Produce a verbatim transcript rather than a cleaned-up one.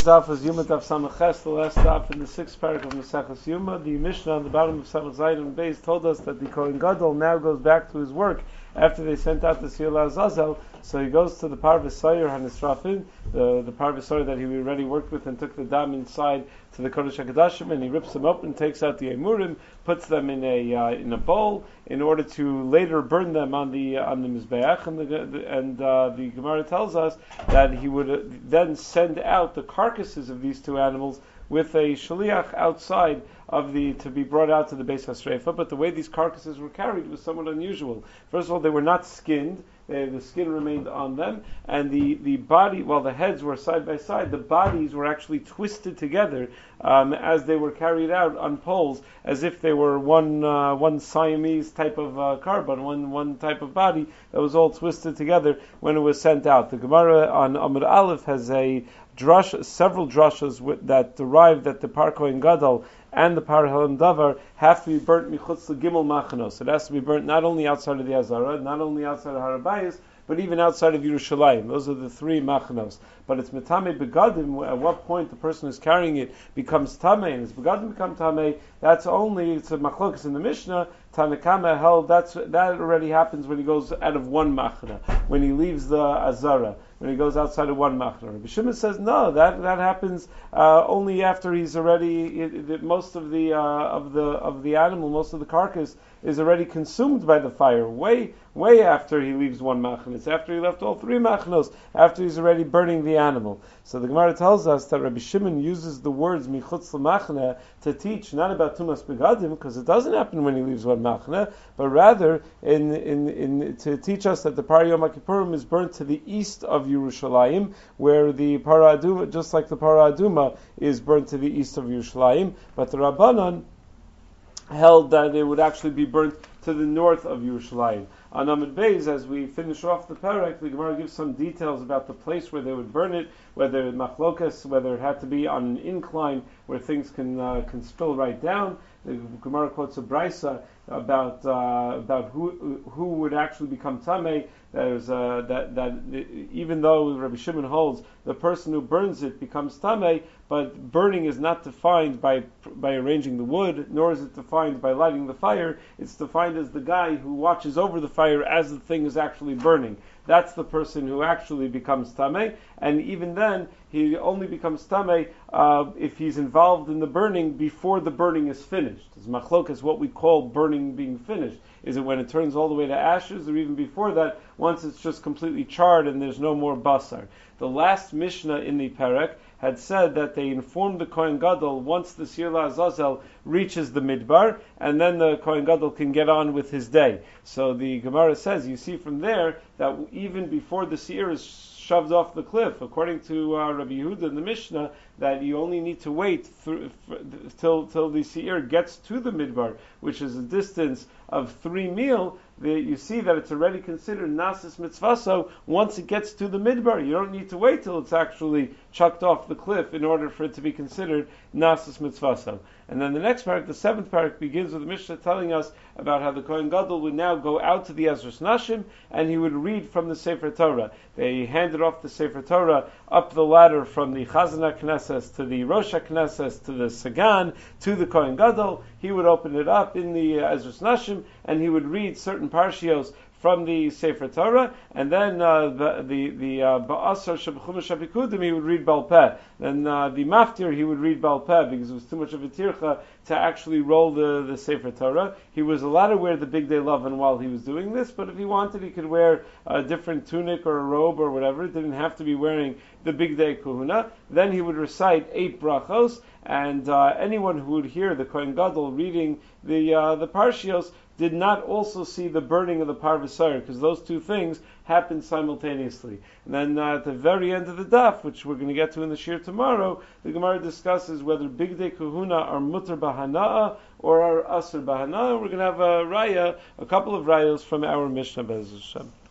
daf is Yuma daf Samaches, the last daf in the sixth paragraph of Maseches Yuma. The Mishnah on the bottom of Samach Zayin and Beis told us that the Kohen Gadol now goes back to his work after they sent out the Siyul Azazel. So he goes to the Parvus Sayer Hanisrafin, the the Parvus Sayer that he already worked with, and took the dam inside to the Kodesh HaKodashim, and he rips them open, takes out the emurim, puts them in a uh, in a bowl in order to later burn them on the uh, on the mizbeach. And the, the and uh, the Gemara tells us that he would uh, then send out the carcasses of these two animals with a shaliach outside of the to be brought out to the Beis HaShrefa. But the way these carcasses were carried was somewhat unusual. First of all, they were not skinned. They, the skin remained on them, and the, the body, while the heads were side by side, the bodies were actually twisted together um, as they were carried out on poles, as if they were one uh, one Siamese type of uh, carbon, one one type of body that was all twisted together when it was sent out. The Gemara on Amud Aleph has a drush, several drushas with, that derive that the Par Kohen Gadol and the Par Helam Davar have to be burnt michutz the Gimel Machanos. It has to be burnt not only outside of the Azara, not only outside of Harabayas, but even outside of Yerushalayim. Those are the three Machanos. But it's Metame Begadim, at what point the person who's carrying it becomes Tameh, and as Begadim become Tameh, that's only, it's a Machlokas in the Mishnah, Tanakama held, that's, that already happens when he goes out of one Machana, when he leaves the Azara, when he goes outside of one Machana. Rabbi Shimon says, no, that that happens uh, only after he's already, it, it, most of the, uh, of the, of the animal, most of the carcass is already consumed by the fire, way, way after he leaves one Machana. It's after he left all three Machanos, after he's already burning the animal. So the Gemara tells us that Rabbi Shimon uses the words michutz l'machna to teach not about tumas begadim, because it doesn't happen when he leaves one machna, but rather in, in, in to teach us that the Par Yom HaKippurim is burnt to the east of Yerushalayim, where the Para Aduma, just like the Para Aduma, is burnt to the east of Yerushalayim, but the Rabbanan held that it would actually be burnt to the north of Yerushalayim. On Amud Beis, as we finish off the parak, the Gemara gives some details about the place where they would burn it, whether machlokas, whether it had to be on an incline where things can uh, can spill right down. The Gemara quotes a brisa about uh, about who who would actually become tamei. There's uh, that that even though Rabbi Shimon holds the person who burns it becomes tamei, but burning is not defined by by arranging the wood, nor is it defined by lighting the fire. It's defined as the guy who watches over the fire as the thing is actually burning. That's the person who actually becomes tamei, and even then, he only becomes tamei uh, if he's involved in the burning before the burning is finished. As machlok is what we call burning being finished. Is it when it turns all the way to ashes, or even before that, once it's just completely charred and there's no more basar? The last Mishnah in the Perek had said that they informed the Kohen Gadol once the Siyul Azazel reaches the Midbar, and then the Kohen Gadol can get on with his day. So the Gemara says, you see from there, that even before the Seir is shoved off the cliff, according to uh, Rabbi Yehuda in the Mishnah, that you only need to wait through, f- till till the Seir gets to the Midbar, which is a distance of three mil. The, you see that it's already considered Nasis Mitzvaso once it gets to the Midbar. You don't need to wait till it's actually chucked off the cliff in order for it to be considered Nasis Mitzvaso. And then the next parak, the seventh parak, begins with the Mishnah telling us about how the Kohen Gadol would now go out to the Ezras Nashim and he would read from the Sefer Torah. They handed off the Sefer Torah up the ladder from the Chazan HaKnesses to the Rosh HaKnesses to the Sagan to the Kohen Gadol. He would open it up in the uh, Ezras Nashim and he would read certain parshios from the Sefer Torah, and then uh, the the the uh, Ba'asar Shabchumash Habikudim he would read Baal Peh. Then uh, the Maftir he would read Baal Peh because it was too much of a tircha to actually roll the, the Sefer Torah. He was allowed to wear the Big Day Lavan while he was doing this, but if he wanted he could wear a different tunic or a robe or whatever. It didn't have to be wearing the Big Day Kahuna. Then he would recite eight brachos, and uh, anyone who would hear the Kohen Gadol reading the uh, the Parshios did not also see the burning of the Parvasar, because those two things happened simultaneously. And then uh, at the very end of the daf, which we're going to get to in the shir tomorrow, the Gemara discusses whether Big Day Kahuna are mutter bahana'a or are asr bahana'a. We're going to have a raya, a couple of rayos from our Mishnah Be'ez Hashem.